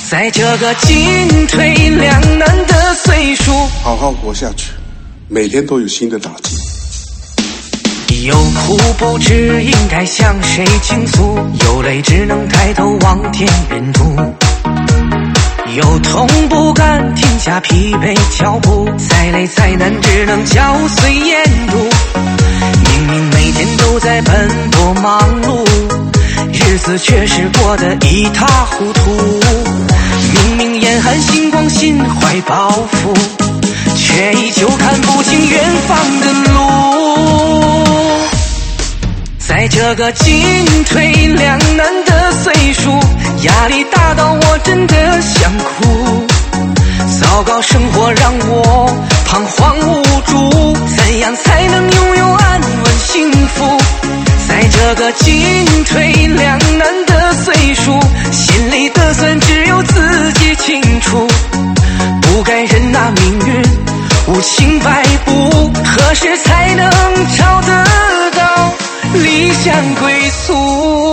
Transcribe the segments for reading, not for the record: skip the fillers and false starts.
在这个进退两难的岁数， 好好活下去，每天都有新的打击。 有苦不知应该向谁倾诉，有泪只能抬头望天忍住，有痛不敢停下疲惫脚步，再累再难只能嚼碎咽毒。明明每天都在奔波忙碌，日子却是过得一塌糊涂。明明眼含星光心怀抱负，却依旧看不清远方的路。在这个进退两难的岁数，压力大到我真的想哭。糟糕生活让我彷徨无助，怎样才能拥有安稳幸福？在这个进退两难的岁数，心里的酸只有自己清楚。不该任那命运无情摆布，何时才能找得到理想归宿？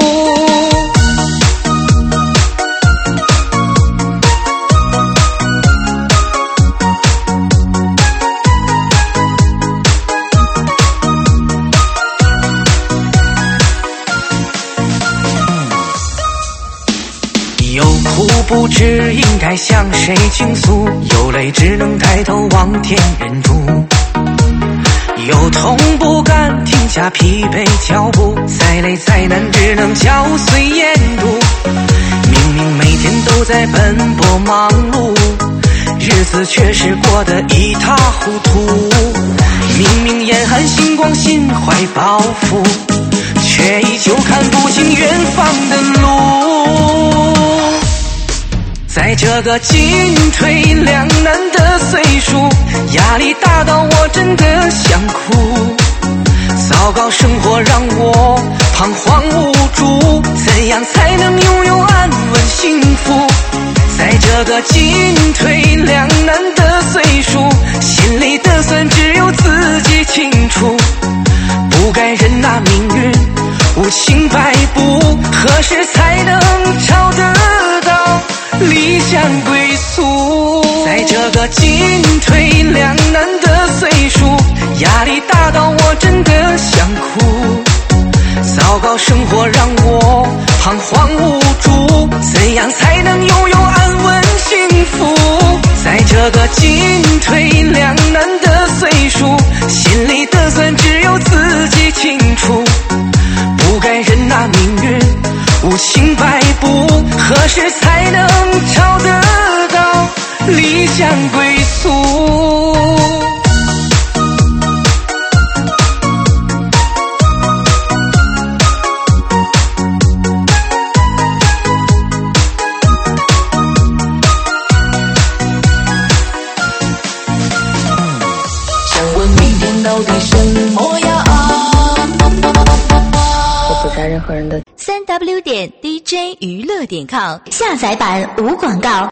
有苦不知应该向谁倾诉，有泪只能抬头望天忍住，有痛不敢停下疲惫脚步，再累再难只能嚼碎咽毒。明明每天都在奔波忙碌，日子却是过得一塌糊涂。明明眼含星光心怀抱负，却依旧看不清远方的路。在这个进退两难的岁数，压力大到我真的想哭。糟糕生活让我彷徨无助，怎样才能拥有安稳幸福？在这个进退两难的岁数，心里的酸只有自己清楚。不该任那命运无情摆布，何时才能找得到理想归宿？在这个进退两难的岁数，压力大到我真的想哭。糟糕生活让我彷徨无助，怎样才能拥有安稳幸福？在这个进退两难的岁数，心里的酸只有自己清楚。不该任那命运无情摆布，何时才能找得到理想归宿？ 想问明天到底什么呀？我不在任何人的 3w.dj娱乐.com 下载版无广告。